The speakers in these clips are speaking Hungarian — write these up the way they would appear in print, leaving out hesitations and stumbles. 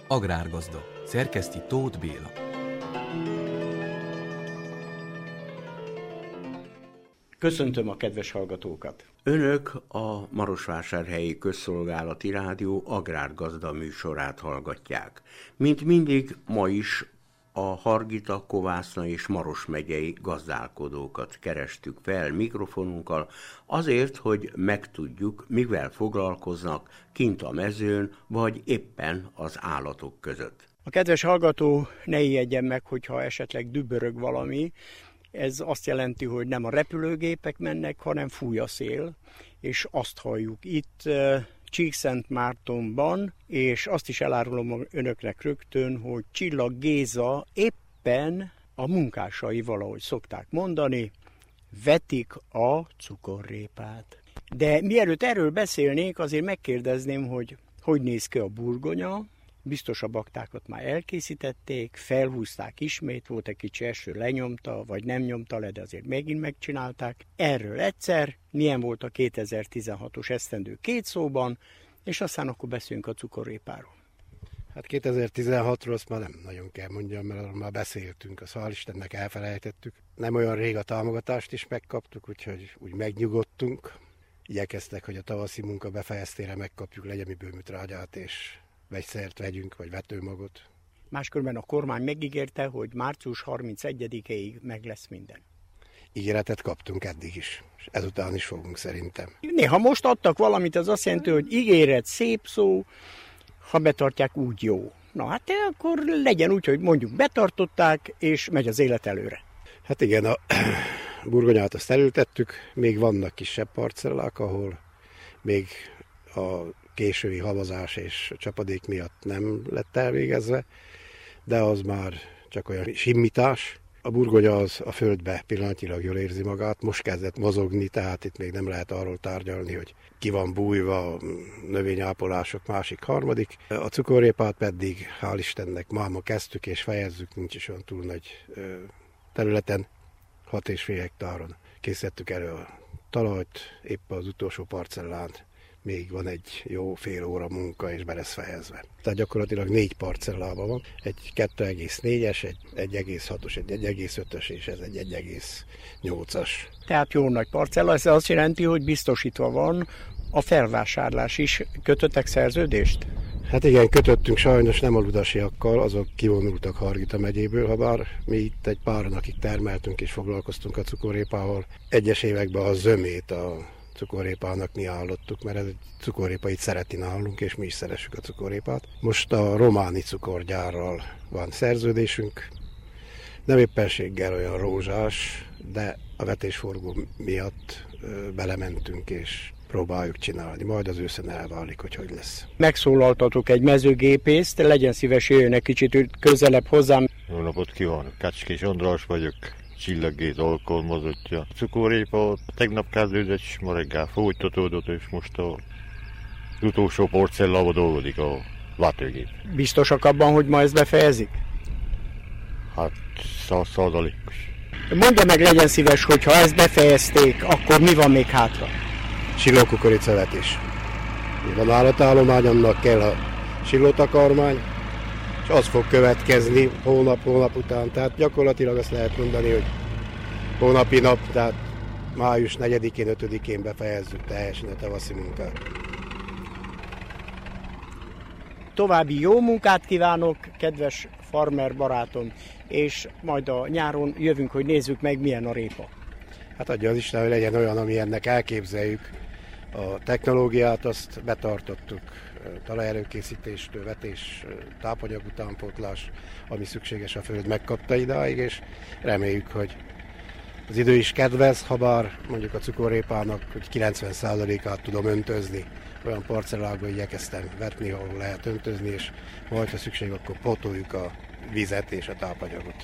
Agrárgazda. Szerkeszti Tóth Béla. Köszöntöm a kedves hallgatókat! Önök a Marosvásárhelyi Közszolgálati Rádió Agrárgazda műsorát hallgatják. Mint mindig, ma is a Hargita, Kovászna és Maros megyei gazdálkodókat kerestük fel mikrofonunkkal azért, hogy megtudjuk, mivel foglalkoznak kint a mezőn, vagy éppen az állatok között. A kedves hallgató ne ijedjen meg, hogyha esetleg dübörög valami. Ez azt jelenti, hogy nem a repülőgépek mennek, hanem fúj a szél, és azt halljuk itt Csíkszentmártonban, és azt is elárulom önöknek rögtön, hogy Csillag Géza éppen a munkásaival, ahogy szokták mondani, vetik a cukorrépát. De mielőtt erről beszélnék, azért megkérdezném, hogy néz ki a burgonya. Biztos a baktákat már elkészítették, felhúzták ismét, volt egy kicsi eső, lenyomta, vagy nem nyomta le, de azért megint megcsinálták. Erről egyszer, milyen volt a 2016-os esztendő 2 szóban, és aztán akkor beszéljünk a cukorrépáról. Hát 2016-ról azt már nem nagyon kell mondjam, mert arról már beszéltünk, azt hál' Istennek elfelejtettük. Nem olyan rég a támogatást is megkaptuk, úgyhogy úgy megnyugodtunk. Igyekeztek, hogy a tavaszi munka befejeztére megkapjuk legyemiből műtrágyát és vegyszert vegyünk, vagy vetőmagot. Máskörben a kormány megígérte, hogy március 31-ig meg lesz minden. Ígéretet kaptunk eddig is, és ezután is fogunk szerintem. Néha most adtak valamit, az azt jelenti, hogy ígéret szép szó, ha betartják, úgy jó. Na hát akkor legyen úgy, hogy mondjuk betartották, és megy az élet előre. Hát igen, a burgonyát azt elültettük, még vannak kisebb parcellák, ahol még a késői havazás és csapadék miatt nem lett elvégezve, de az már csak olyan simmítás. A burgonya az a földbe pillanatnyilag jól érzi magát, most kezdett mozogni, tehát itt még nem lehet arról tárgyalni, hogy ki van bújva, növényápolások másik, harmadik. A cukorrépát pedig hál' Istennek máma kezdtük és fejezzük, nincs is olyan túl nagy területen, 6,5 hektáron készítettük elő a talajt, épp az utolsó parcellán még van egy jó fél óra munka, és be lesz fejezve. Tehát gyakorlatilag 4 parcellában van, egy 2,4-es, egy 1,6-os, egy 1,5-ös, és ez egy 1,8-as. Tehát jó nagy parcella, ez azt jelenti, hogy biztosítva van a felvásárlás is. Kötöttek szerződést? Hát igen, kötöttünk, sajnos nem a ludasiakkal, azok kivonultak Hargita megyéből, habár mi itt egy páran, akik termeltünk és foglalkoztunk a cukorrépával. Egyes években a zömét a cukorrépának mi állottuk, mert ez egy cukorrépa itt szereti nálunk, és mi is szeressük a cukorrépát. Most a románi cukorgyárral van szerződésünk, nem éppenséggel olyan rózsás, de a vetésforgó miatt belementünk, és próbáljuk csinálni. Majd az őszen elválik, hogy lesz. Megszólaltatok egy mezőgépészt, legyen szíves, jöjjön egy kicsit közelebb hozzám. Jó napot kívánok, Kecskés András vagyok. Csillag Géza alkalmazottja. Cukorrépa tegnap kezdődött, és ma reggel folytatódott, és most az utolsó porcellával dolgozik a vetőgép. Biztosak abban, hogy ma ezt befejezik? Hát 100%-os. Mondja meg, legyen szíves, hogy ha ezt befejezték, akkor mi van még hátra? Silókukoricavetés. Van állatállomány, annak kell a silótakarmány, és az fog következni hónap után. Tehát gyakorlatilag azt lehet mondani, hogy hónapi nap, tehát május 4-én, 5-én befejezzük teljesen a tavaszi munkát. További jó munkát kívánok, kedves farmer barátom, és majd a nyáron jövünk, hogy nézzük meg, milyen a répa. Hát adja az Isten, hogy legyen olyan, ami ennek elképzeljük. A technológiát azt betartottuk, talajerőkészítéstől, vetés, tápanyag utánpótlás, ami szükséges, a föld megkapta idáig, és reméljük, hogy az idő is kedvez, habár mondjuk a cukorrépának hogy 90%-át tudom öntözni. Olyan parcellákban igyekeztem vetni, ahol lehet öntözni, és majd, ha szükség, akkor pótoljuk a vizet és a tápanyagot.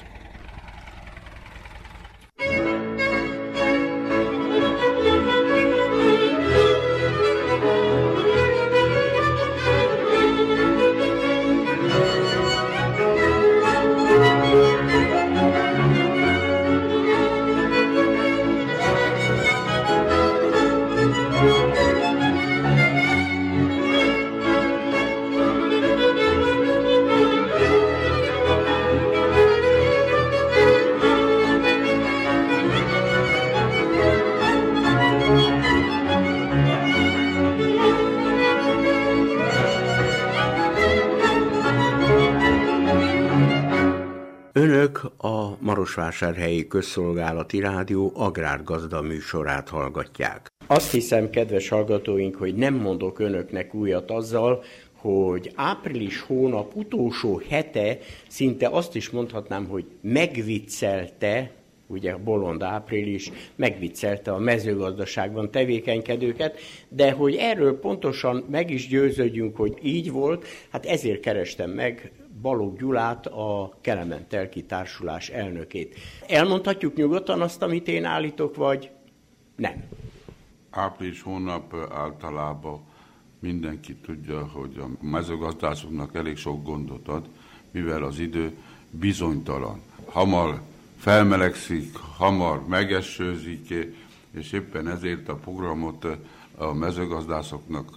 Marosvásárhelyi Közszolgálati Rádió agrárgazda műsorát hallgatják. Azt hiszem, kedves hallgatóink, hogy nem mondok önöknek újat azzal, hogy április hónap utolsó hete szinte azt is mondhatnám, hogy megviccelte, ugye a bolond április megviccelte a mezőgazdaságban tevékenykedőket, de hogy erről pontosan meg is győződjünk, hogy így volt, hát ezért kerestem meg Balogh Gyulát, a Kelemen-Telki Társulás elnökét. Elmondhatjuk nyugodtan azt, amit én állítok, vagy nem? Április hónap általában mindenki tudja, hogy a mezőgazdászoknak elég sok gondot ad, mivel az idő bizonytalan. Hamar felmelegszik, hamar megesőzik, és éppen ezért a programot a mezőgazdászoknak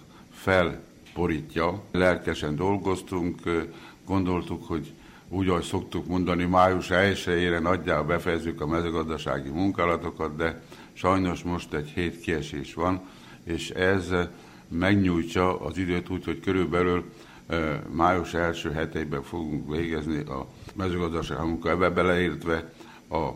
felborítja. Lelkesen dolgoztunk, gondoltuk, hogy úgy, ahogy szoktuk mondani, május 1-ére nagyjából befejezzük a mezőgazdasági munkálatokat, de sajnos most egy hét kiesés van, és ez megnyújtsa az időt úgy, hogy körülbelül május első heteiben fogunk végezni a mezőgazdasági munkát, beleértve a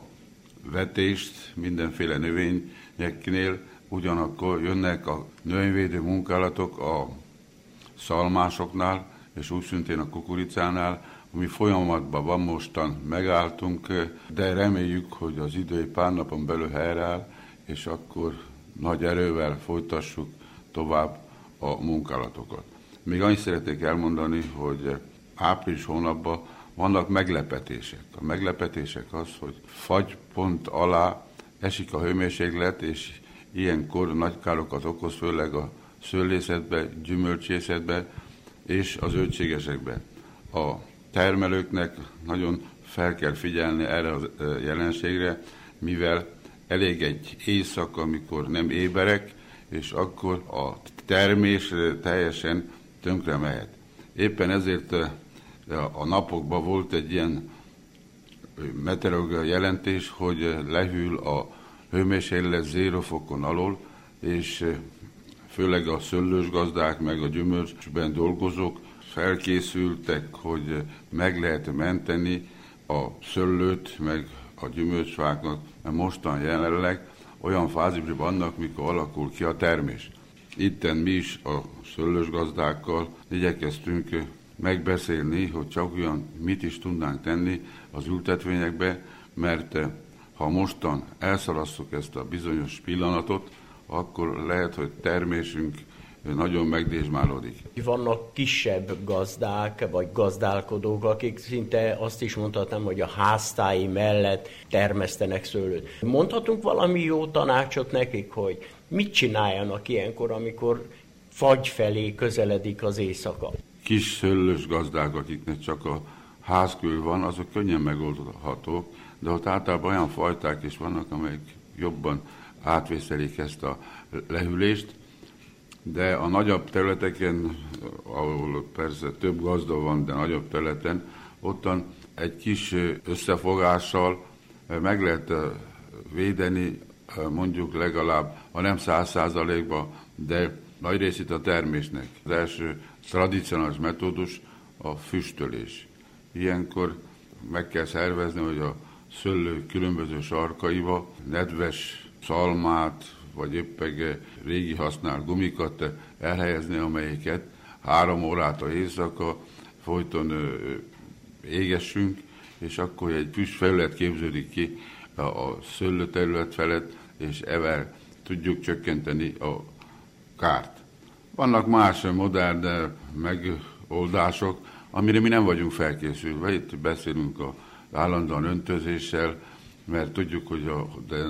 vetést mindenféle növényeknél, ugyanakkor jönnek a növényvédő munkálatok a szalmásoknál, és úgy szintén a kukoricánál, ami folyamatban van, mostan megálltunk, de reméljük, hogy az idő pár napon belül helyreáll, és akkor nagy erővel folytassuk tovább a munkálatokat. Még annyit szeretnék elmondani, hogy április hónapban vannak meglepetések. A meglepetések az, hogy fagypont alá esik a hőmérséklet, és ilyenkor nagy károkat okoz, főleg a szőlészetbe, gyümölcsészetbe és az zöldségesekbe. A termelőknek nagyon fel kell figyelni erre a jelenségre, mivel elég egy éjszaka, amikor nem éberek, és akkor a termés teljesen tönkre mehet. Éppen ezért a napokban volt egy ilyen meteorológiai jelentés, hogy lehűl a hőmérséklet 0 fokon alól, és főleg a szőlős gazdák, meg a gyümölcsben dolgozók felkészültek, hogy meg lehet menteni a szőlőt, meg a gyümölcsfáknak, mert mostan jelenleg olyan fázisban vannak, mikor alakul ki a termés. Itten mi is a szőlős gazdákkal igyekeztünk megbeszélni, hogy csak olyan mit is tudnánk tenni az ültetvényekbe, mert ha mostan elszalasszuk ezt a bizonyos pillanatot, akkor lehet, hogy termésünk nagyon megdésmálódik. Vannak kisebb gazdák, vagy gazdálkodók, akik szinte azt is mondhatnám, hogy a háztáji mellett termesztenek szőlőt. Mondhatunk valami jó tanácsot nekik, hogy mit csináljanak ilyenkor, amikor fagy felé közeledik az éjszaka? Kis szőlős gazdák, akiknek csak a házkül van, azok könnyen megoldhatók, de ott általában olyan fajták is vannak, amelyek jobban átvészelik ezt a lehűlést, de a nagyobb területeken, ahol persze több gazda van, de nagyobb területen, ottan egy kis összefogással meg lehet védeni, mondjuk legalább, ha nem 100%-ban, de nagy részét a termésnek. Az első tradicionális metódus a füstölés. Ilyenkor meg kell szervezni, hogy a szőlő különböző sarkaiba nedves szalmát, vagy éppen régi használt gumikat elhelyezni, amelyiket 3 órát éjszaka folyton égessünk, és akkor egy füstfelület képződik ki a szőlőterület felett, és ezzel tudjuk csökkenteni a kárt. Vannak más modern megoldások, amire mi nem vagyunk felkészülve. Itt beszélünk az állandóan öntözéssel, mert tudjuk, hogy a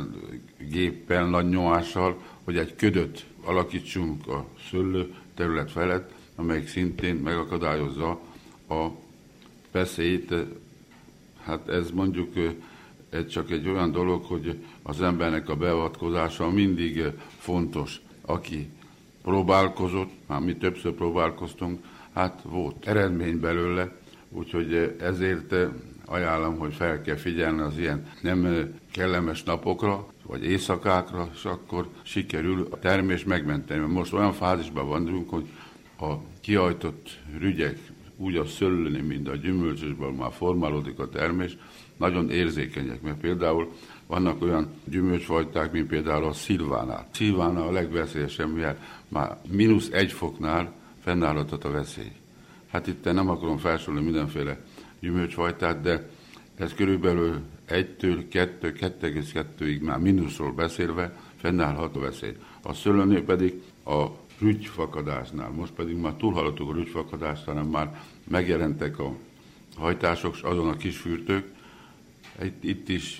géppel, nagy nyomással, hogy egy ködöt alakítsunk a szőlő terület felett, amelyik szintén megakadályozza a veszélyt. Hát ez mondjuk csak egy olyan dolog, hogy az embernek a beavatkozása mindig fontos. Aki próbálkozott, már mi többször próbálkoztunk, hát volt eredmény belőle, úgyhogy ezért ajánlom, hogy fel kell figyelni az ilyen nem kellemes napokra, vagy éjszakákra, és akkor sikerül a termést megmenteni. Most olyan fázisban vagyunk, hogy a kiajtott rügyek úgy a szőlőnél, mint a gyümölcsösben már formálódik a termés, nagyon érzékenyek, mert például vannak olyan gyümölcsfajták, mint például a szilvánál. Szilvánál a legveszélyesebb, mivel már -1 foknál fennállhatott a veszély. Hát itt nem akarom felsorolni mindenféle gyümölcsfajtát, de ez körülbelül 1-től 2,2-ig már mínuszról beszélve fennállhat a veszély. A szőlőnél pedig a rügyfakadásnál, most pedig már túlhaladtuk a rügyfakadást, hanem már megjelentek a hajtások, azon a kis fürtők, itt is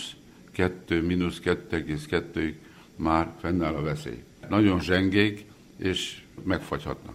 -2-2,2-ig már fennáll a veszély. Nagyon zsengék, és megfagyhatnak.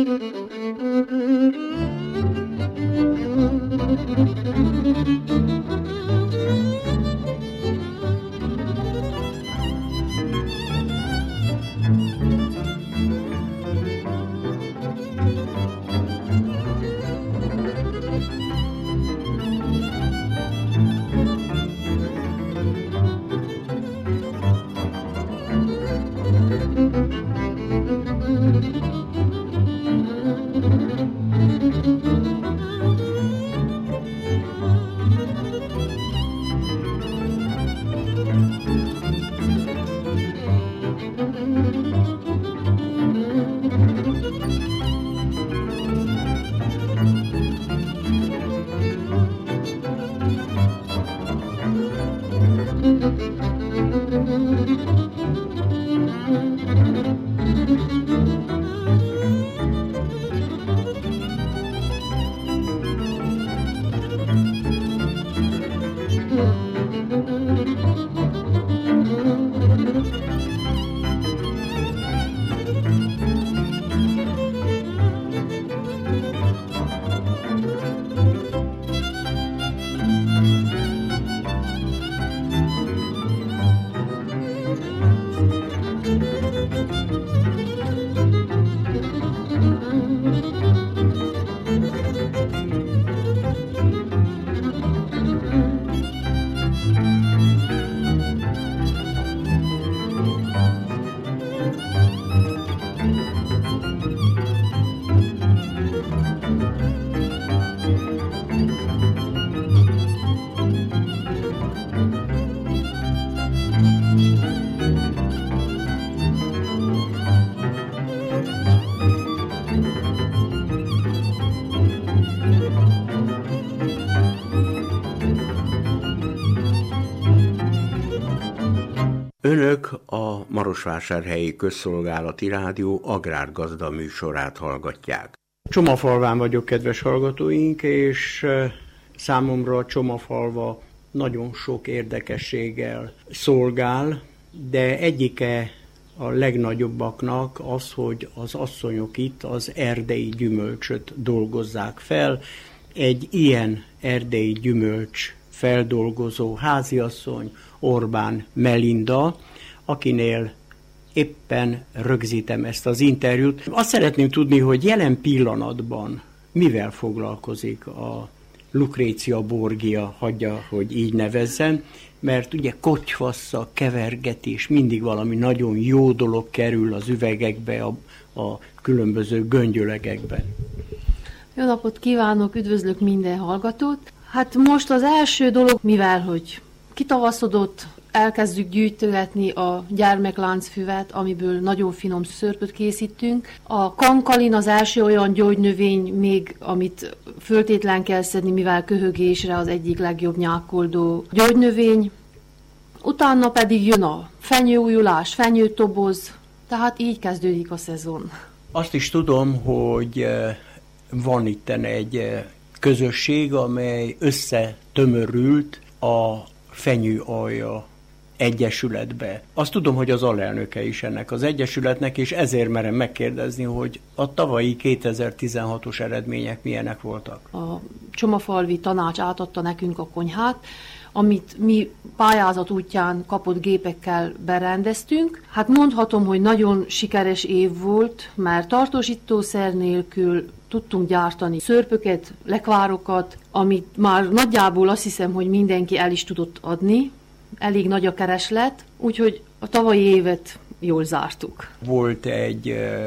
Önök a Marosvásárhelyi Közszolgálati Rádió Agrárgazda műsorát hallgatják. Csomafalván vagyok, kedves hallgatóink, és számomra a Csomafalva nagyon sok érdekességgel szolgál, de egyike a legnagyobbaknak az, hogy az asszonyok itt az erdei gyümölcsöt dolgozzák fel. Egy ilyen erdei gyümölcs feldolgozó háziasszony Orbán Melinda, akinél éppen rögzítem ezt az interjút. Azt szeretném tudni, hogy jelen pillanatban mivel foglalkozik a Lucrécia Borgia, hagyja, hogy így nevezzen, mert ugye kotyvassza, kevergetés, mindig valami nagyon jó dolog kerül az üvegekbe, a különböző göngyölegekben. Jó napot kívánok, üdvözlök minden hallgatót. Hát most az első dolog, mivel hogy kitavaszodott, elkezdjük gyűjtögetni a gyermekláncfüvet, amiből nagyon finom szörpöt készítünk. A kankalin az első olyan gyógynövény még, amit föltétlen kell szedni, mivel köhögésre az egyik legjobb nyákoldó gyógynövény. Utána pedig jön a fenyőújulás, fenyőtoboz, tehát így kezdődik a szezon. Azt is tudom, hogy van itten egy közösség, amely összetömörült a Fenyőalja Egyesületbe. Azt tudom, hogy az alelnöke is ennek az egyesületnek, és ezért merem megkérdezni, hogy a tavalyi 2016-os eredmények milyenek voltak. A Csomafalvi tanács átadta nekünk a konyhát, amit mi pályázat útján kapott gépekkel berendeztünk. Hát mondhatom, hogy nagyon sikeres év volt, mert tartósítószer nélkül tudtunk gyártani szörpöket, lekvárokat, amit már nagyjából azt hiszem, hogy mindenki el is tudott adni. Elég nagy a kereslet, úgyhogy a tavalyi évet jól zártuk. Volt egy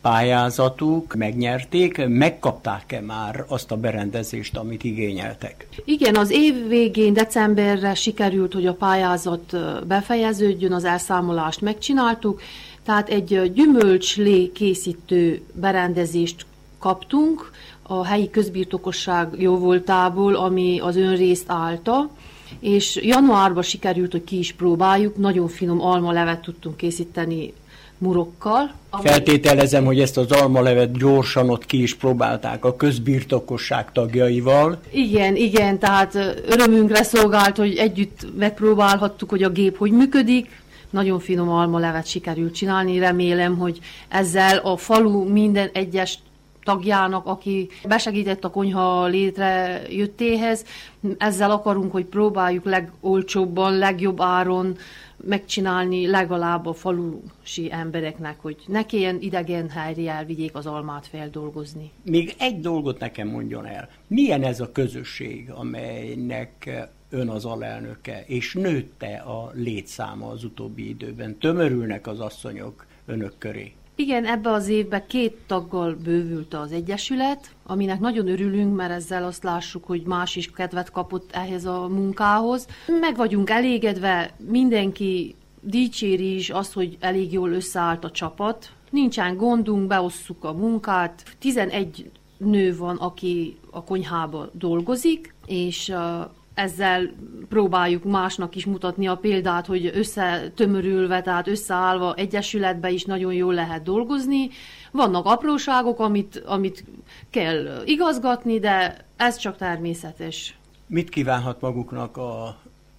pályázatuk, megnyerték, megkapták-e már azt a berendezést, amit igényeltek? Igen, az év végén, decemberre sikerült, hogy a pályázat befejeződjön, az elszámolást megcsináltuk, tehát egy gyümölcslé készítő berendezést kaptunk a helyi közbirtokosság jóvoltából, ami az önrészt állta, és januárban sikerült, hogy ki is próbáljuk, nagyon finom almalevet tudtunk készíteni murokkal. Feltételezem, hogy ezt az almalevet gyorsan ott ki is próbálták a közbirtokosság tagjaival. Igen, tehát örömünkre szolgált, hogy együtt megpróbálhattuk, hogy a gép hogy működik. Nagyon finom almalevet sikerült csinálni, remélem, hogy ezzel a falu minden egyes tagjának, aki besegített a konyha létrejöttéhez, ezzel akarunk, hogy próbáljuk legolcsóbban, legjobb áron megcsinálni legalább a falusi embereknek, hogy ne kelljen idegen helyre elvigyék az almát feldolgozni. Még egy dolgot nekem mondjon el. Milyen ez a közösség, amelynek ön az alelnöke, és nőtte a létszáma az utóbbi időben? Tömörülnek az asszonyok önök köré? Igen, ebbe az évben 2 taggal bővült az egyesület, aminek nagyon örülünk, mert ezzel azt lássuk, hogy más is kedvet kapott ehhez a munkához. Meg vagyunk elégedve, mindenki dicséri is azt, hogy elég jól összeállt a csapat. Nincsen gondunk, beosszuk a munkát. 11 nő van, aki a konyhába dolgozik, és ezzel próbáljuk másnak is mutatni a példát, hogy összetömörülve, tehát összeállva egyesületbe is nagyon jól lehet dolgozni. Vannak apróságok, amit kell igazgatni, de ez csak természetes. Mit kívánhat maguknak a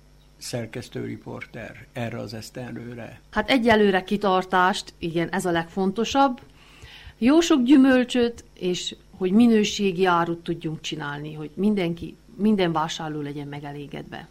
szerkesztőriporter erre az esztendőre? Hát egyelőre kitartást, igen, ez a legfontosabb. Jó sok gyümölcsöt, és hogy minőségi árut tudjunk csinálni, hogy minden vásárló legyen megelégedve.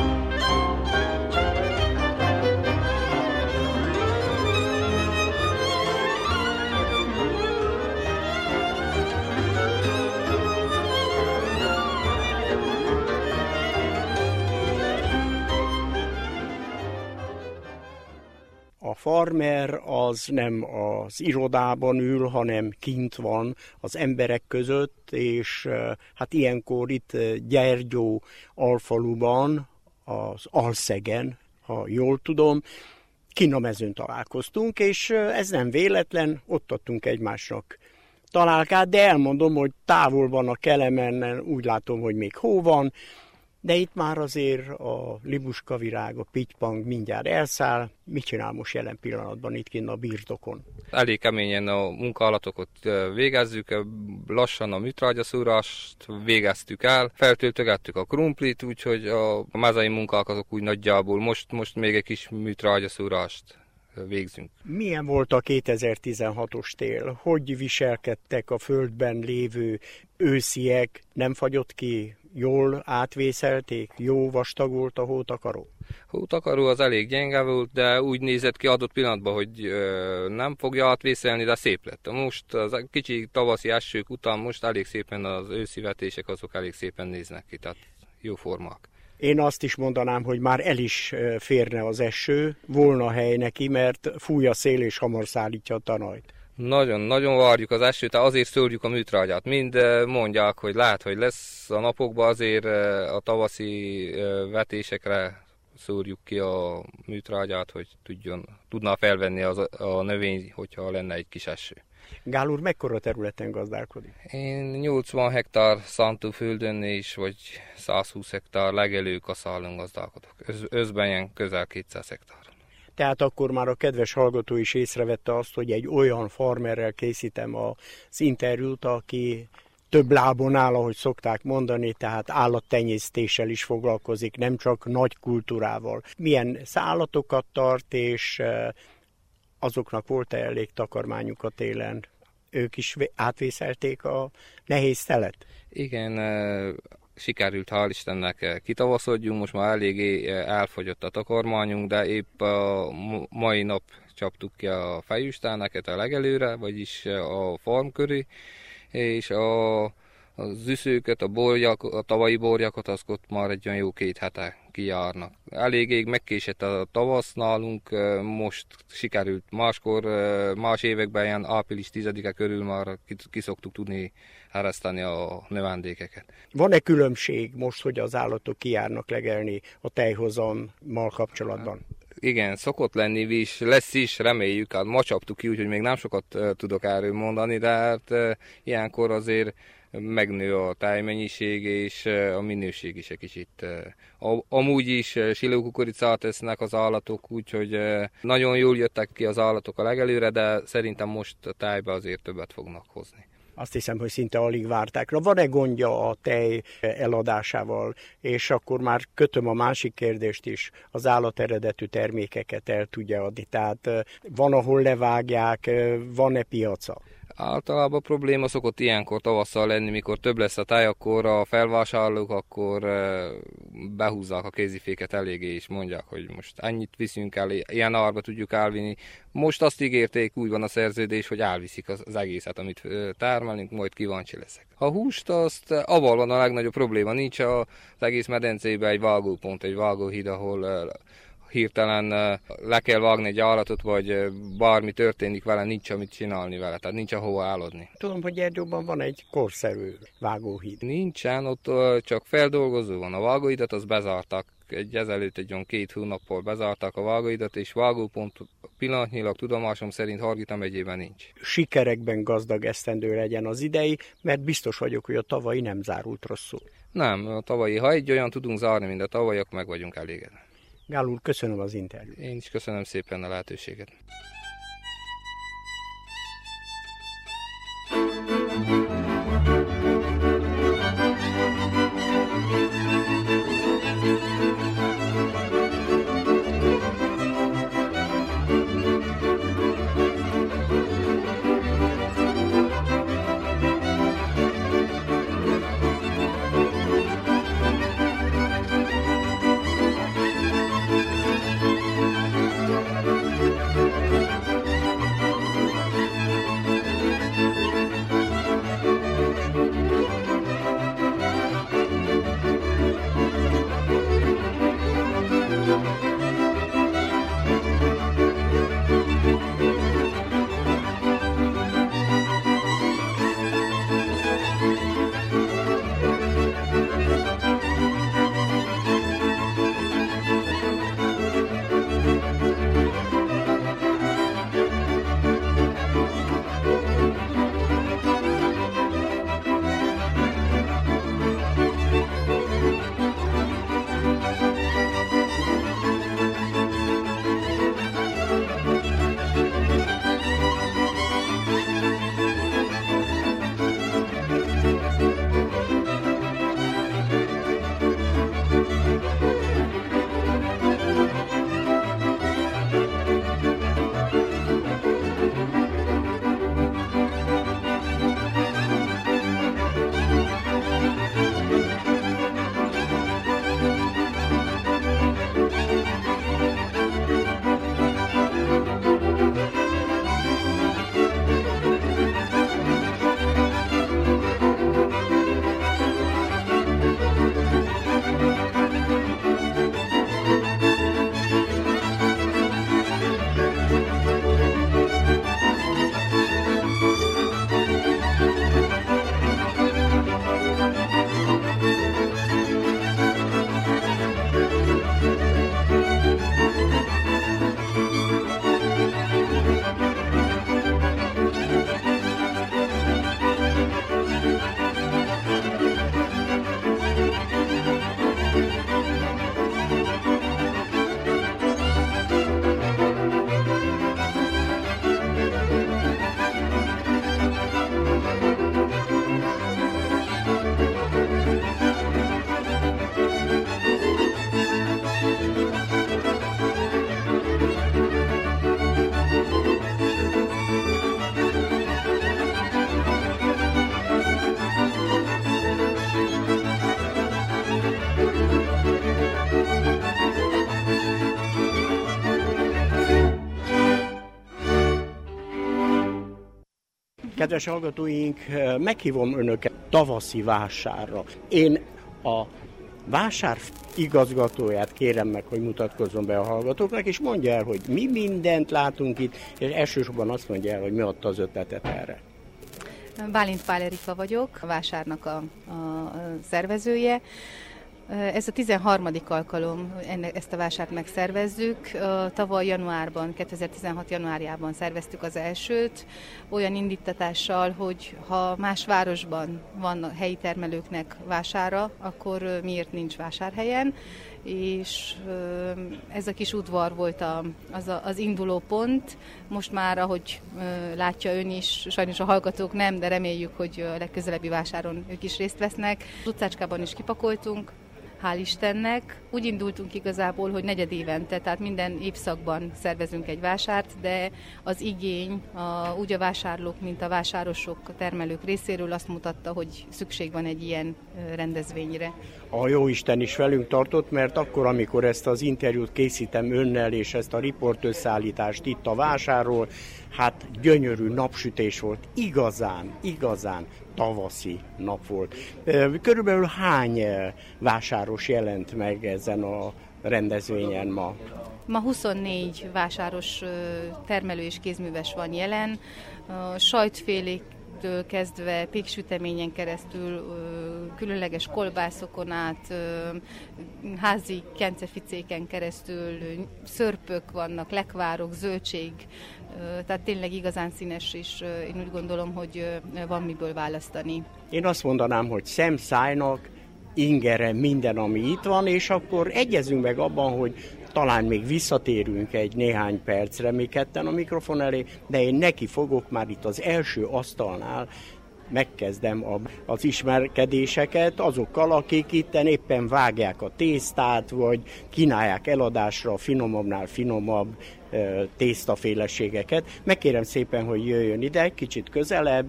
A farmer az nem az irodában ül, hanem kint van az emberek között, és hát ilyenkor itt Gyergyó alfaluban, az Alszegen, ha jól tudom, Kinnamezőn találkoztunk, és ez nem véletlen, ott adtunk egymásnak találkát, de elmondom, hogy távol van a Kelemen, úgy látom, hogy még hó van, de itt már azért a libuskavirág, a pittypang mindjárt elszáll. Mit csinál most jelen pillanatban itt kint a birtokon? Elég keményen a munkálatokat végezzük, lassan a műtrágyaszúrást végeztük el, feltöltögettük a krumplit, úgyhogy a mezei munkák azok úgy nagyjából most még egy kis műtrágyaszúrást végzünk. Milyen volt a 2016-os tél? Hogy viselkedtek a földben lévő ősziek? Nem fagyott ki? Jól átvészelték? Jó vastag volt a hótakaró? Hótakaró az elég gyenge volt, de úgy nézett ki adott pillanatban, hogy nem fogja átvészelni, de szép lett. Most az kicsi tavaszi esők után most elég szépen az őszi vetések azok elég szépen néznek ki, tehát jó formák. Én azt is mondanám, hogy már el is férne az eső, volna hely neki, mert fúj a szél és hamar szállítja a tanajt. Nagyon várjuk az esőt, azért szórjuk a műtrágyát. Mind mondják, hogy lehet, hogy lesz a napokban, azért a tavaszi vetésekre szórjuk ki a műtrágyát, hogy tudná felvenni a növény, hogyha lenne egy kis eső. Gál úr, mekkora területen gazdálkodik? Én 80 hektár szántóföldön és vagy 120 hektár legelőkaszálon gazdálkodok. Összben ilyen közel 200 hektár. Tehát akkor már a kedves hallgató is észrevette azt, hogy egy olyan farmerrel készítem az interjút, aki több lábon áll, ahogy szokták mondani, tehát állattenyésztéssel is foglalkozik, nem csak nagy kultúrával. Milyen szállatokat tart, és azoknak volt-e elég takarmányuk a télen? Ők is átvészelték a nehéz telet? Igen, sikerült, hál' Istennek kitavaszodjunk, most már eléggé elfogyott a takarmányunk, de épp a mai nap csaptuk ki a fejüstáneket a legelőre, vagyis a farm köré, és a Az üszőket, a tavalyi borjakat, azt ott már egy olyan jó 2 hete kijárnak. Elég megkésett a tavasz nálunk, most sikerült máskor, más években ilyen április 10-e körül már ki szoktuk tudni ereszteni a növendékeket. Van-e különbség most, hogy az állatok kijárnak legelni a tejhozammal kapcsolatban? Igen, szokott lenni is, lesz is, reméljük. Hát ma csaptuk ki, úgyhogy még nem sokat tudok erről mondani, de hát ilyenkor azért megnő a tájmennyiség és a minőség is egy kicsit. Amúgy is silókukoricát esznek az állatok, úgyhogy nagyon jól jöttek ki az állatok a legelőre, de szerintem most a tájba azért többet fognak hozni. Azt hiszem, hogy szinte alig várták rá. Van-e gondja a tej eladásával? És akkor már kötöm a másik kérdést is. Az állat eredetű termékeket el tudja adni. Tehát van, ahol levágják, van-e piaca? Általában probléma szokott ilyenkor tavasszal lenni, mikor több lesz a táj, akkor a felvásárlók akkor behúzzák a kéziféket eléggé, és mondják, hogy most ennyit viszünk el, ilyen árba tudjuk elvinni. Most azt ígérték, úgy van a szerződés, hogy elviszik az egészet, amit termelünk, majd kíváncsi leszek. A húst, azt avval van a legnagyobb probléma, nincs az egész medencében egy vágópont, egy vágóhíd, ahol hirtelen le kell vágni egy állatot, vagy bármi történik vele, nincs amit csinálni vele, tehát nincs ahova eladni. Tudom, hogy Gyergyóban van egy korszerű vágóhíd. Nincsen, ott csak feldolgozó van. A vágóhidat azt bezárták, ezelőtt egy olyan 2 hónappal bezárták a vágóhidat, és vágópont pillanatnyilag tudomásom szerint Hargita megyében nincs. Sikerekben gazdag esztendő legyen az idei, mert biztos vagyok, hogy a tavalyi nem zárult rosszul. Nem, a tavalyi, ha egy olyan tudunk zárni, mint a tavalyak, meg vagyunk elégedve. Gál úr, köszönöm az interjút. Én is köszönöm szépen a lehetőséget. Kedves hallgatóink, meghívom önöket tavaszi vásárra. Én a vásár igazgatóját kérem meg, hogy mutatkozzon be a hallgatóknak, és mondja el, hogy mi mindent látunk itt, és elsősorban azt mondja el, hogy mi adta az ötletet erre. Bálint Pál Erika vagyok, a vásárnak a szervezője. Ez a 13. alkalom, ezt a vásárt megszervezzük. Tavaly januárban, 2016. januárjában szerveztük az elsőt, olyan indítatással, hogy ha más városban van a helyi termelőknek vására, akkor miért nincs vásárhelyen, és ez a kis udvar volt az induló pont. Most már, ahogy látja ön is, sajnos a hallgatók nem, de reméljük, hogy a legközelebbi vásáron ők is részt vesznek. Az utcácskában is kipakoltunk, hál' Istennek. Úgy indultunk igazából, hogy negyedévente, tehát minden évszakban szervezünk egy vásárt, de az igény úgy a vásárlók, mint a vásárosok, a termelők részéről azt mutatta, hogy szükség van egy ilyen rendezvényre. A Jóisten is velünk tartott, mert akkor, amikor ezt az interjút készítem önnel, és ezt a riportösszállítást itt a vásárról, hát gyönyörű napsütés volt, igazán tavaszi nap volt. Körülbelül hány vásáros jelent meg ezen a rendezvényen ma? Ma 24 vásáros termelő és kézműves van jelen, sajtféléktől kezdve péksüteményen keresztül, különleges kolbászokon át, házi kenceficéken keresztül, szörpök vannak, lekvárok, zöldség, tehát tényleg igazán színes, és én úgy gondolom, hogy van miből választani. Én azt mondanám, hogy szemszájnak ingere minden, ami itt van, és akkor egyezünk meg abban, hogy talán még visszatérünk egy néhány percre, mi ketten a mikrofon elé, de én neki fogok már itt az első asztalnál, megkezdem az ismerkedéseket azokkal, akik itten éppen vágják a tésztát, vagy kínálják eladásra a finomabbnál finomabb tésztaféleségeket. Megkérem szépen, hogy jöjjön ide, egy kicsit közelebb.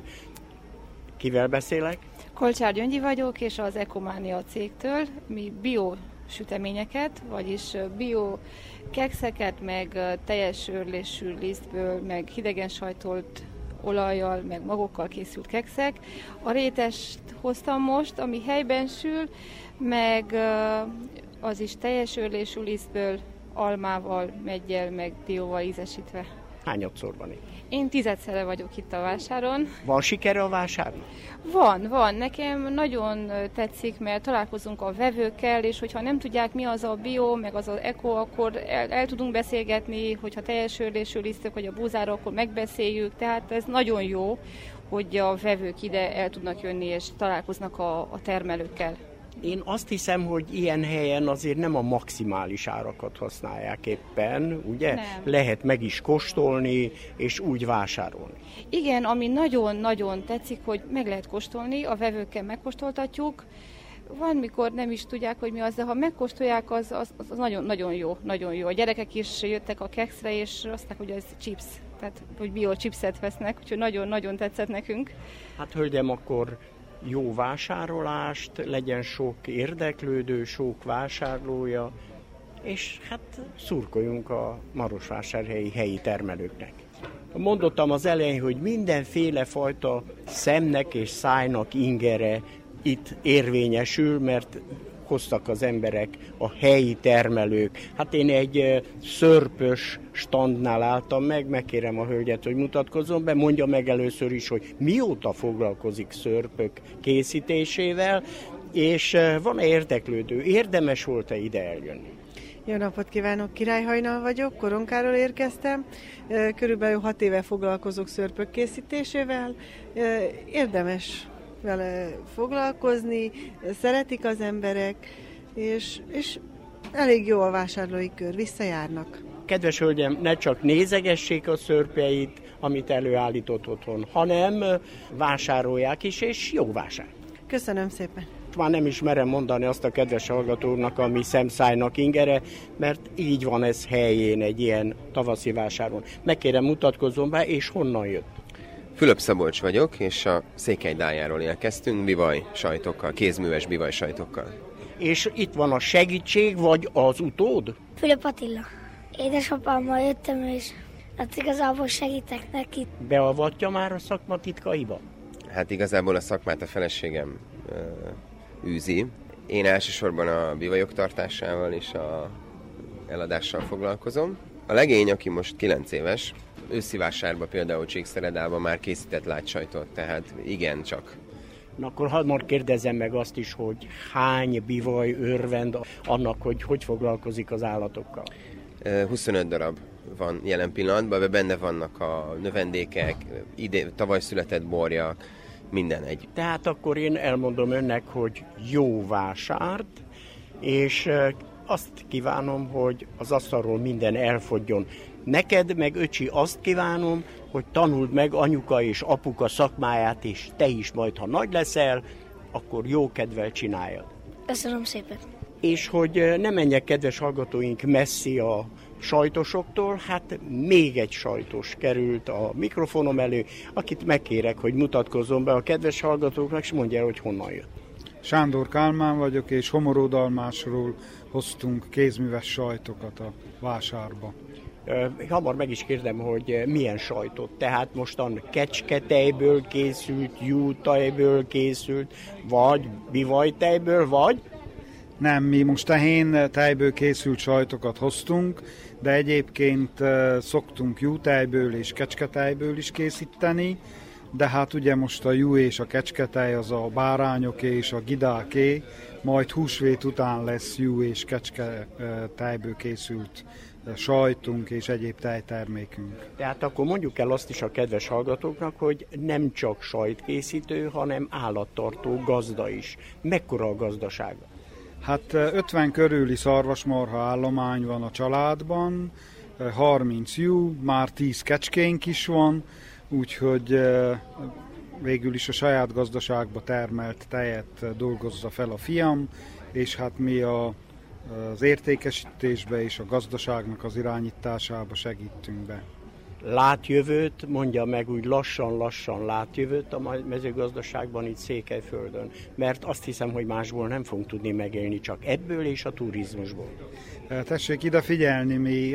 Kivel beszélek? Kolcsár Gyöngyi vagyok, és az Ekománia cégtől mi bio süteményeket, vagyis bio kekszeket, meg teljes őrlésű lisztből, meg hidegen sajtolt olajjal, meg magokkal készült kekszek. A rétest hoztam most, ami helyben sül, meg az is teljes őrlésű lisztből, almával, meggyel, meg dióval ízesítve. Hányadszor van itt? Én 10-szere vagyok itt a vásáron. Van sikere a vásárnak? Van. Nekem nagyon tetszik, mert találkozunk a vevőkkel, és hogyha nem tudják, mi az a bio, meg az az eko, akkor el tudunk beszélgetni, hogyha teljes őrlésű lisztök, vagy a búzára, akkor megbeszéljük. Tehát ez nagyon jó, hogy a vevők ide el tudnak jönni, és találkoznak a termelőkkel. Én azt hiszem, hogy ilyen helyen azért nem a maximális árakat használják éppen, ugye? Nem. Lehet meg is kóstolni, és úgy vásárolni. Igen, ami nagyon-nagyon tetszik, hogy meg lehet kóstolni, a vevőkkel megkóstoltatjuk. Van, mikor nem is tudják, hogy mi az, de ha megkóstolják, az nagyon jó, nagyon jó. A gyerekek is jöttek a kekszre, és azt mondták, hogy ez chips, tehát hogy bio chipset vesznek, úgyhogy nagyon-nagyon tetszett nekünk. Hát hölgyem, akkor jó vásárolást, legyen sok érdeklődő, sok vásárlója, és hát szurkoljunk a marosvásárhelyi helyi termelőknek. Mondottam az elején, hogy mindenféle fajta szemnek és szájnak ingere itt érvényesül, mert hoztak az emberek, a helyi termelők. Hát én egy szörpös standnál álltam meg, megkérem a hölgyet, hogy mutatkozzon be, mondja meg először is, hogy mióta foglalkozik szörpök készítésével, és van-e érdeklődő, érdemes volt-e ide eljönni? Jó napot kívánok, Király Hajnal vagyok, Koronkáról érkeztem. Körülbelül 6 éve foglalkozok szörpök készítésével. Érdemes vele foglalkozni, szeretik az emberek, és elég jó a vásárlói kör, visszajárnak. Kedves hölgyem, ne csak nézegessék a szörpeit, amit előállított otthon, hanem vásárolják is, és jó vásár. Köszönöm szépen. Már nem is merem mondani azt a kedves hallgatónak, ami szemszájnak ingere, mert így van ez helyén egy ilyen tavaszi vásáron. Megkérem, mutatkozzon be, és honnan jött? Fülöp Szabolcs vagyok, és a Székelydájáról érkeztünk bivaj sajtokkal, kézműves bivaj sajtokkal. És itt van a segítség, vagy az utód? Fülöp Attila. Édesapámmal jöttem, és Hát igazából segítek neki. Beavatja már a szakma titkaiba? Hát igazából a szakmát a feleségem űzi. Én elsősorban a bivajok tartásával és a eladással foglalkozom. A legény, aki most 9 éves, őszivásárba például Csíkszeredában már készített lágysajtot, tehát igencsak. Na akkor hadd kérdezzem meg azt is, hogy hány bivaj örvend annak, hogy foglalkozik az állatokkal? 25 darab van jelen pillanatban, benne vannak a növendékek, tavaly született borjak, minden egy. Tehát akkor én elmondom önnek, hogy jó vásárt, és azt kívánom, hogy az asztalról minden elfogjon. Neked meg, öcsi, azt kívánom, hogy tanuld meg anyuka és apuka szakmáját, és te is majd, ha nagy leszel, akkor jó kedvel csináljad. Köszönöm szépen. És hogy ne menjek, kedves hallgatóink, messzi a sajtosoktól, hát még egy sajtos került a mikrofonom elő, akit megkérek, hogy mutatkozzon be a kedves hallgatóknak, és mondja el, hogy honnan jött. Sándor Kálmán vagyok, és Homorodalmásról hoztunk kézműves sajtokat a vásárba. Hamar meg is kérdem, hogy milyen sajtot. Tehát mostan kecsketejből készült, juhtejből készült, vagy bivajtejből, vagy? Nem, mi most tehén tejből készült sajtokat hoztunk, de egyébként szoktunk juhtejből és kecsketejből is készíteni, de hát ugye most a jú és a kecsketej az a bárányoké és a gidáké, majd húsvét után lesz jú és kecsketejből készült sajtunk és egyéb tejtermékünk. Tehát akkor mondjuk el azt is a kedves hallgatóknak, hogy nem csak sajtkészítő, hanem állattartó gazda is. Mekkora a gazdasága? Hát 50 körüli szarvasmarha állomány van a családban, 30 jú, már 10 kecskénk is van, úgyhogy végül is a saját gazdaságba termelt tejet dolgozza fel a fiam, és hát mi az értékesítésbe és a gazdaságnak az irányításába segítünk be. Lát jövőt, mondja meg úgy lassan lát jövőt a mezőgazdaságban itt Székelyföldön, mert azt hiszem, hogy másból nem fogunk tudni megélni, csak ebből és a turizmusból. Tessék ide figyelni, mi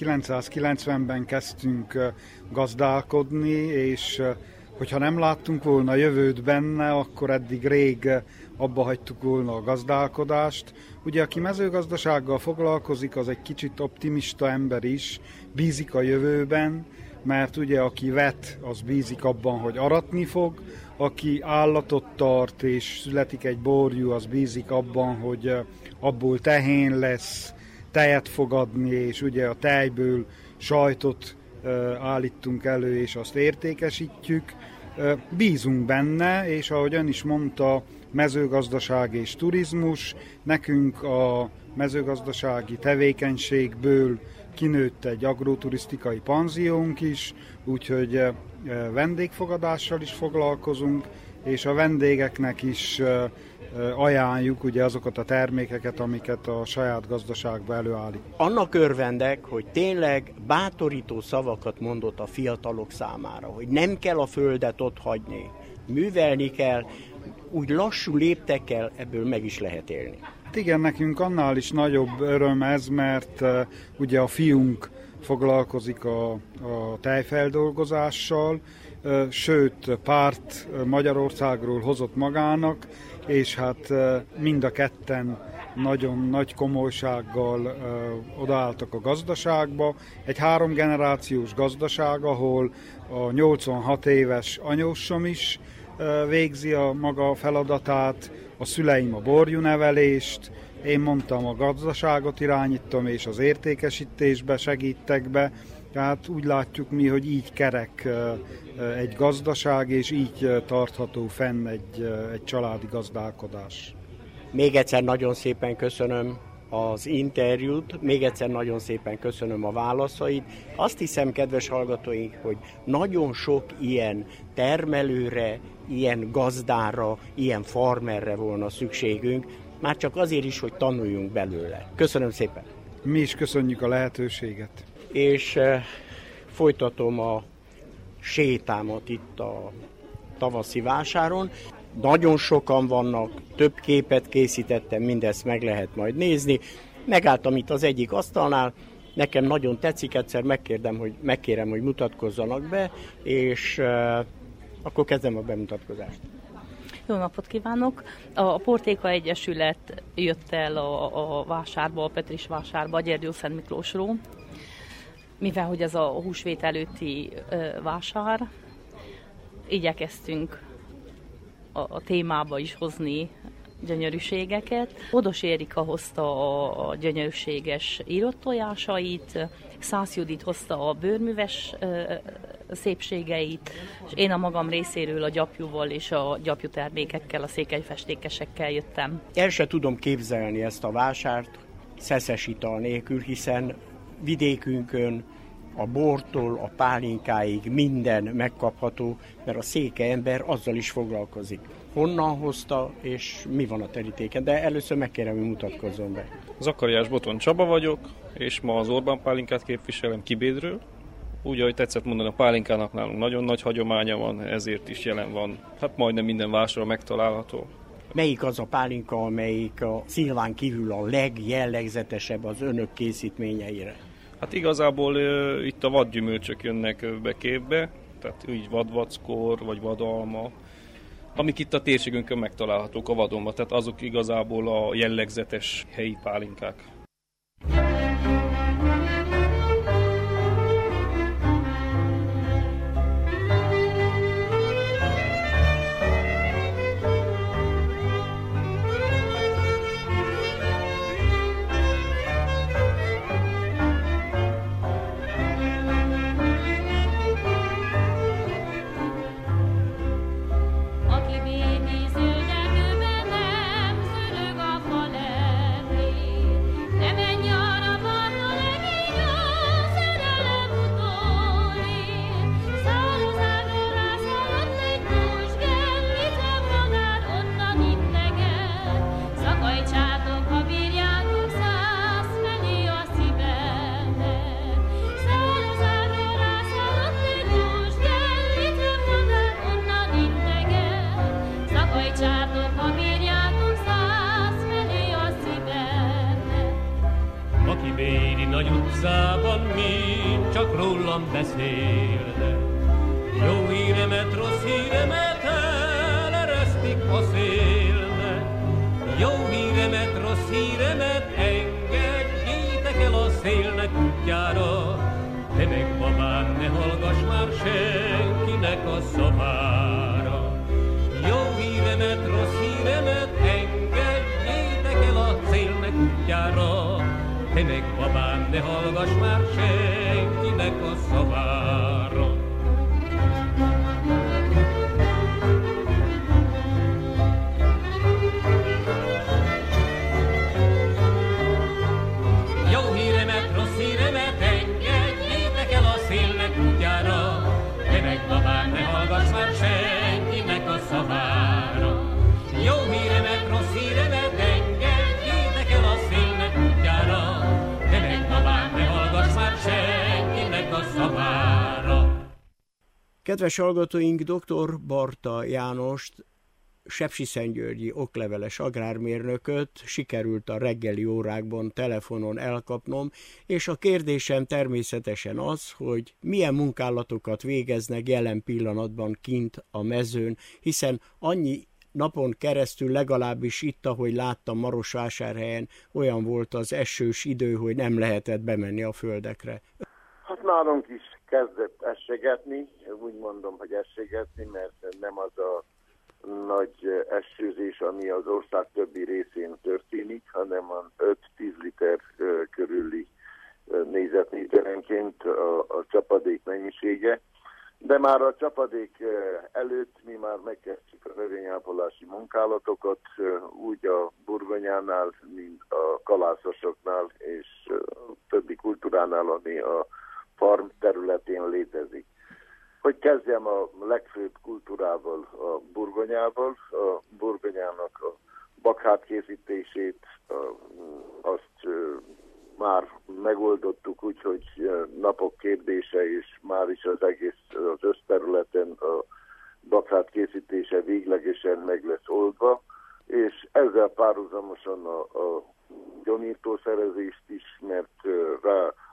1990-ben kezdtünk gazdálkodni, és hogyha nem láttunk volna jövőt benne, akkor eddig rég abba hagytuk volna a gazdálkodást. Ugye, aki mezőgazdasággal foglalkozik, az egy kicsit optimista ember is, bízik a jövőben, mert ugye aki vet, az bízik abban, hogy aratni fog, aki állatot tart és születik egy borjú, az bízik abban, hogy abból tehén lesz, tejet fog adni, és ugye a tejből sajtot állítunk elő, és azt értékesítjük. Bízunk benne, és ahogy ön is mondta, mezőgazdaság és turizmus, nekünk a mezőgazdasági tevékenységből kinőtt egy agroturisztikai panziónk is, úgyhogy vendégfogadással is foglalkozunk, és a vendégeknek is ajánljuk ugye azokat a termékeket, amiket a saját gazdaságba előállít. Annak örvendek, hogy tényleg bátorító szavakat mondott a fiatalok számára, hogy nem kell a földet ott hagyni, művelni kell, úgy lassú léptekkel ebből meg is lehet élni. Hát igen, nekünk annál is nagyobb öröm ez, mert ugye a fiunk foglalkozik a tejfeldolgozással, sőt párt Magyarországról hozott magának, és hát mind a ketten nagyon nagy komolysággal odaálltak a gazdaságba. Egy 3 generációs gazdaság, ahol a 86 éves anyósom is végzi a maga feladatát, a szüleim a borjúnevelést, én mondtam a gazdaságot irányítom, és az értékesítésbe segítek be. Tehát úgy látjuk mi, hogy így kerek egy gazdaság, és így tartható fenn egy családi gazdálkodás. Még egyszer nagyon szépen köszönöm az interjút, még egyszer nagyon szépen köszönöm a válaszait. Azt hiszem, kedves hallgatóink, hogy nagyon sok ilyen termelőre, ilyen gazdára, ilyen farmerre volna szükségünk, már csak azért is, hogy tanuljunk belőle. Köszönöm szépen! Mi is köszönjük a lehetőséget. És folytatom a sétámat itt a tavaszi vásáron. Nagyon sokan vannak, több képet készítettem, mindezt meg lehet majd nézni. Megálltam itt az egyik asztalnál, Nekem nagyon tetszik, egyszer megkérem, hogy mutatkozzanak be, és akkor kezdem a bemutatkozást. Jó napot kívánok! A Portéka Egyesület jött el a vásárba, a Petris vásárba, Gyergyószent Miklósról, mivel hogy ez a húsvét előtti vásár, igyekeztünk a témába is hozni gyönyörűségeket. Odos Érika hozta a gyönyörűséges írott tojásait, Szász Judit hozta a bőrműves szépségeit, és én a magam részéről a gyapjúval és a gyapjú termékekkel, a székelyfestékesekkel jöttem. El se tudom képzelni ezt a vásárt szeszes ital nélkül, hiszen vidékünkön a bortól a pálinkáig minden megkapható, mert a székely ember azzal is foglalkozik. Honnan hozta, és mi van a terítéken, de először megkérem, hogy mutatkozzon be. Zakariás Boton Csaba vagyok, és ma az Orbán pálinkát képviselem Kibédről. Úgy, ahogy tetszett mondani, a pálinkának nálunk nagyon nagy hagyománya van, ezért is jelen van. Hát majdnem minden vásárra megtalálható. Melyik az a pálinka, amelyik a szilván kívül a legjellegzetesebb az önök készítményeire? Hát igazából itt a vadgyümölcsök jönnek be képbe, tehát így vadvackor vagy vadalma, amik itt a térségünkön megtalálhatók a vadonban, tehát azok igazából a jellegzetes helyi pálinkák. Beszélne. Jó híremet, rossz híremet eleresztik a szélnek. Jó híremet, rossz híremet engedjétek el a szélnek útjára. Te meg babám, ne hallgass már senkinek a szavára. Jó híremet, rossz híremet engedjétek el a szélnek útjára. Te meg babám, ne hallgass már senkinek a szavára. Jó híremet, rossz híremet engedjétek el a szélnek útjára. Te meg babám, ne hallgass már senkinek a szavára. Jó híremet, rossz híremet engedjétek el a szélnek útjára. Te meg babám, ne hallgass már senkinek a szavára. Kedves hallgatóink, dr. Barta Jánost, sepsiszentgyörgyi okleveles agrármérnököt sikerült a reggeli órákban telefonon elkapnom, és a kérdésem természetesen az, hogy milyen munkálatokat végeznek jelen pillanatban kint a mezőn, hiszen annyi napon keresztül, legalábbis itt, ahogy láttam Marosvásárhelyen, olyan volt az esős idő, hogy nem lehetett bemenni a földekre. Hát nálunk is kezdett essegetni, úgy mondom, hogy essegetni, mert nem az a nagy esőzés, ami az ország többi részén történik, hanem a 5-10 liter körüli négyzetméterenként a csapadék mennyisége. De már a csapadék előtt mi már megkezdtük a növényápolási munkálatokat, úgy a burgonyánál, mint a kalászosoknál és többi kultúránál, ami a farm területén létezik. Hogy kezdjem a legfőbb kultúrával, a burgonyával. A burgonyának a bakhát készítését, azt már megoldottuk úgy, hogy napok kérdése, és már is az egész az összterületen a bakhát készítése véglegesen meg lesz oldva, és ezzel párhuzamosan a gyomírtószerezést is, mert rá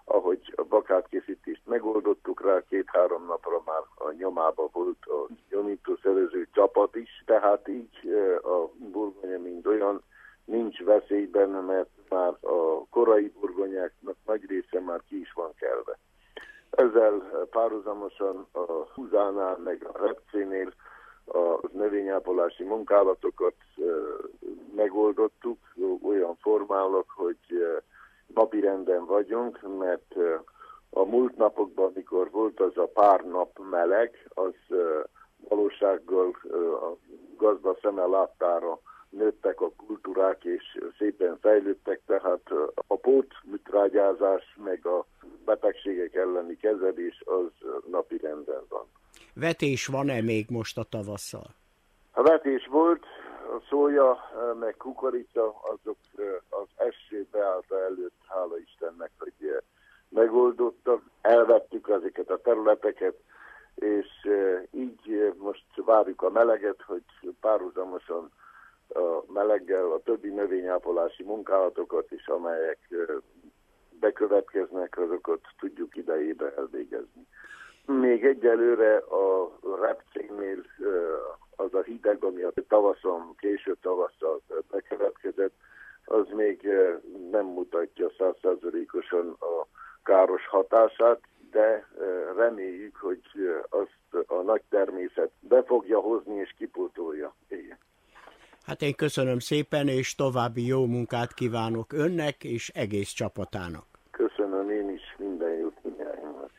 ahogy a bakátkészítést megoldottuk rá, 2-3 napra már a nyomába volt a nyomintószerező csapat is, tehát így a burgonya mind olyan nincs veszélyben, mert már a korai burgonyáknak nagy része már ki is van kelve. Ezzel párhuzamosan a húzánál, meg a repcénél a növényápolási munkálatokat megoldottuk olyan formálok, hogy napirenden vagyunk, mert a múlt napokban, amikor volt az a pár nap meleg, az valósággal a gazda szeme láttára nőttek a kultúrák, és szépen fejlődtek, tehát a pótműtrágyázás meg a betegségek elleni kezelés az napi renden van. Vetés van-e még most a tavasszal? A vetés volt, a szója meg kukorica, azok az eső beállta előtt, hála Istennek, hogy megoldotta. Elvettük ezeket a területeket, és így most várjuk a meleget, hogy párhuzamosan a meleggel a többi növényápolási munkálatokat is, amelyek bekövetkeznek, azokat tudjuk idejében elvégezni. Még egyelőre a repcénél az a hideg, ami a tavaszon, késő tavasszal bekövetkezett, az még nem mutatja 100%-osan a káros hatását, de reméljük, hogy azt a nagy természet be fogja hozni és kipótolja. Igen. Hát én köszönöm szépen, és további jó munkát kívánok önnek és egész csapatának. Köszönöm én is, minden jót mindjárt.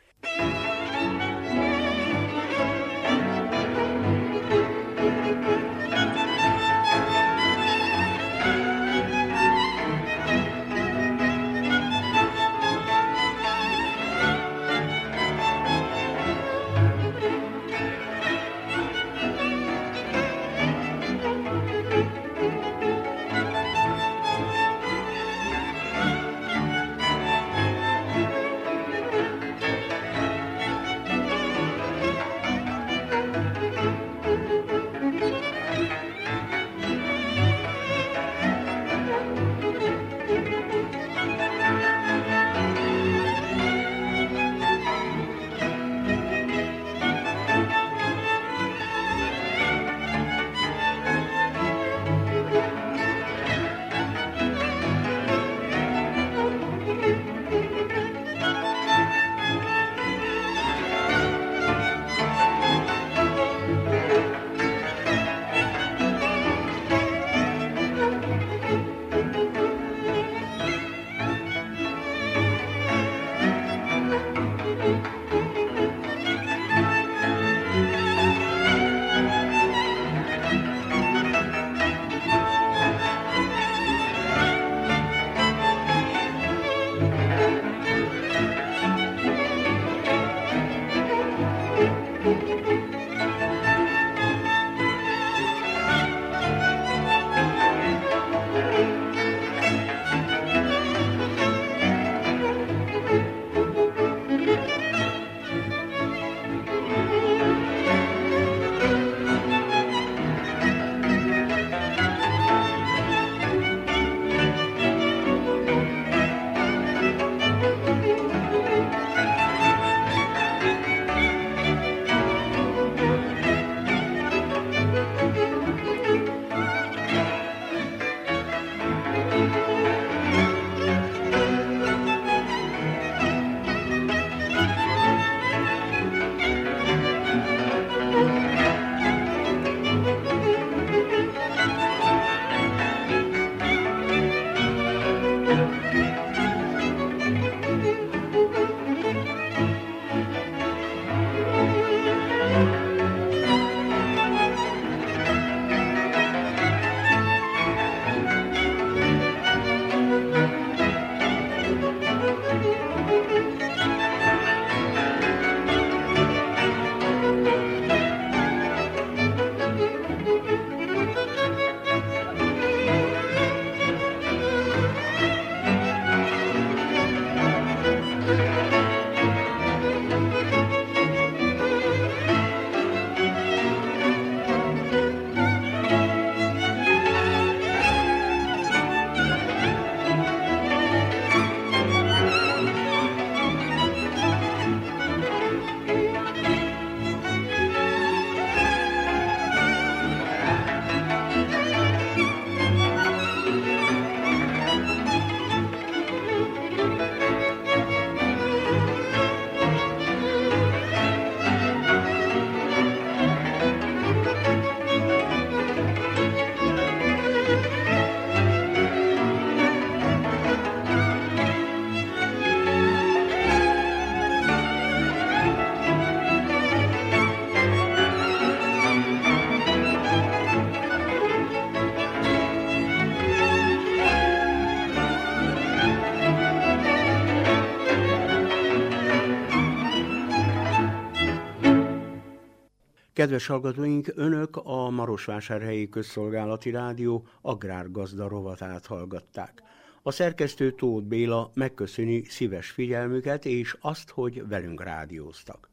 Kedves hallgatóink, önök a Marosvásárhelyi Közszolgálati Rádió agrárgazda rovatát hallgatták. A szerkesztő Tóth Béla megköszöni szíves figyelmüket és azt, hogy velünk rádióztak.